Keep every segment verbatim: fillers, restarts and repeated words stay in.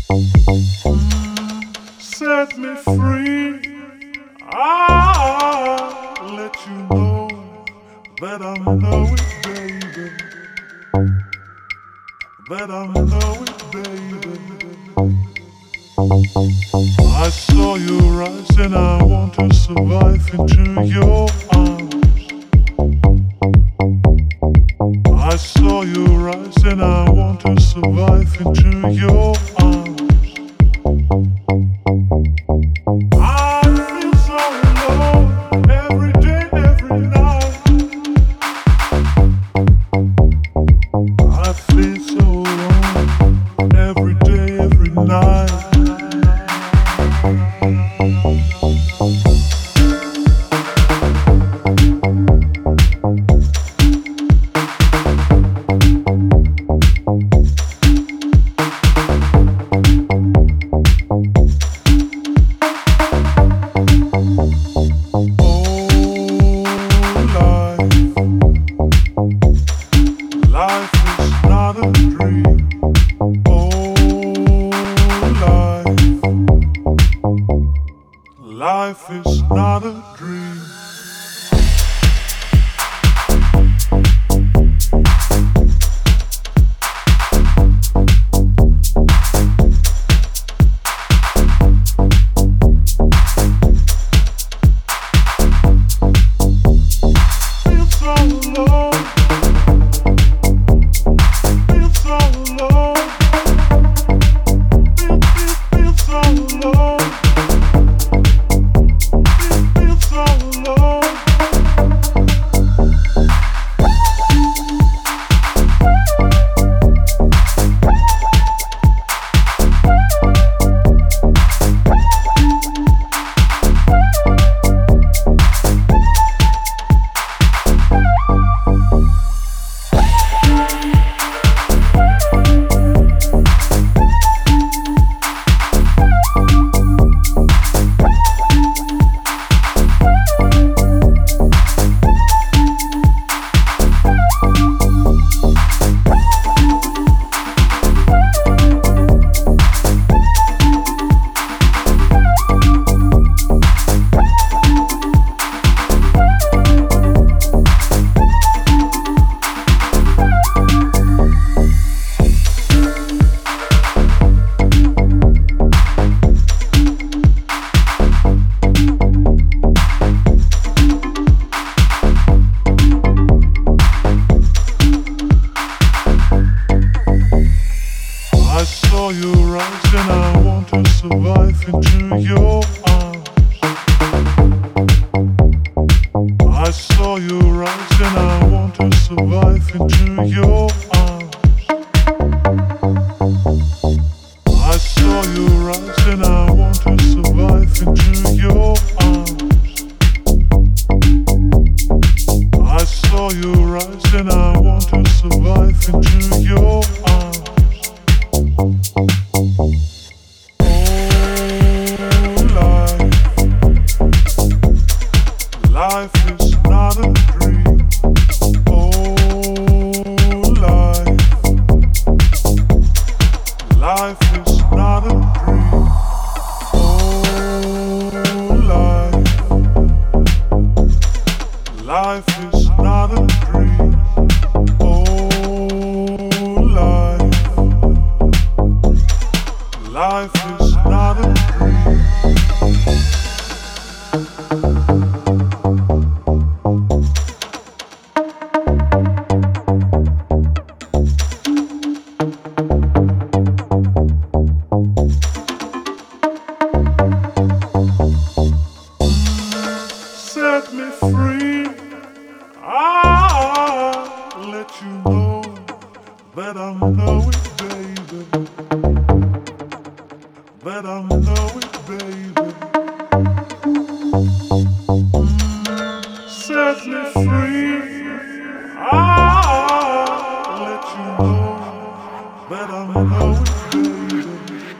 Set me free. I'll let you know that I know it, baby. That I know it, baby. I saw your eyes and I want to survive into your arms. I saw your eyes and I want to survive into your arms. I feel so alone every day, every night. I feel so alone every day, every night. Life is not a dream. Feel so alone. Feel so alone. Feel, feel, feel so alone. I saw your eyes and I want to survive into your arms. I saw your eyes and I want to survive into your arms. I saw your eyes and I want to survive into your arms. I saw your eyes and I want to survive into your arms. Life is not a dream. Oh, life. Life is not a dream. Oh, life. Life is not a dream. Oh, life. Life is not a dream. Set me free. I'll let you know that I know it, baby. That I know it, baby. Set me free. I'll let you know that I know it, baby.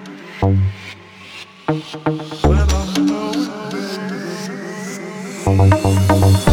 That I know it, baby.